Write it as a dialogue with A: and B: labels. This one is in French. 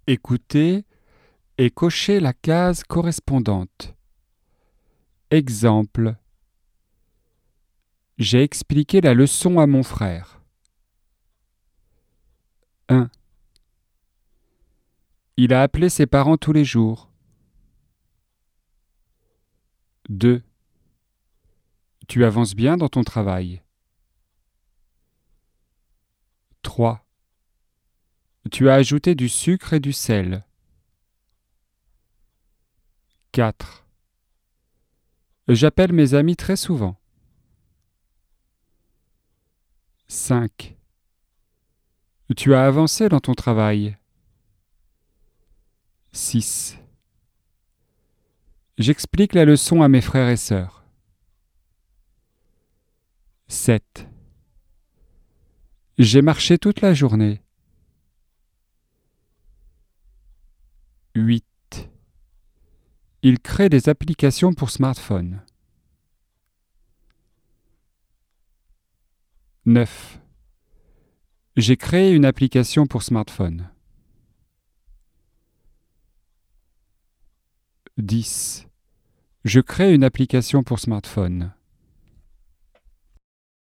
A: Écoutez et cochez la case correspondante. Exemple. J'ai expliqué la leçon à mon frère. 1. Il a appelé ses parents tous les jours. 2. Tu avances bien dans ton travail. 3. Tu as ajouté du sucre et du sel. 4. J'appelle mes amis très souvent. 5. Tu as avancé dans ton travail. 6. J'explique la leçon à mes frères et sœurs. 7. J'ai marché toute la journée. 8. Il crée des applications pour smartphone. 9. J'ai créé une application pour smartphone. 10. Je crée une application pour smartphone.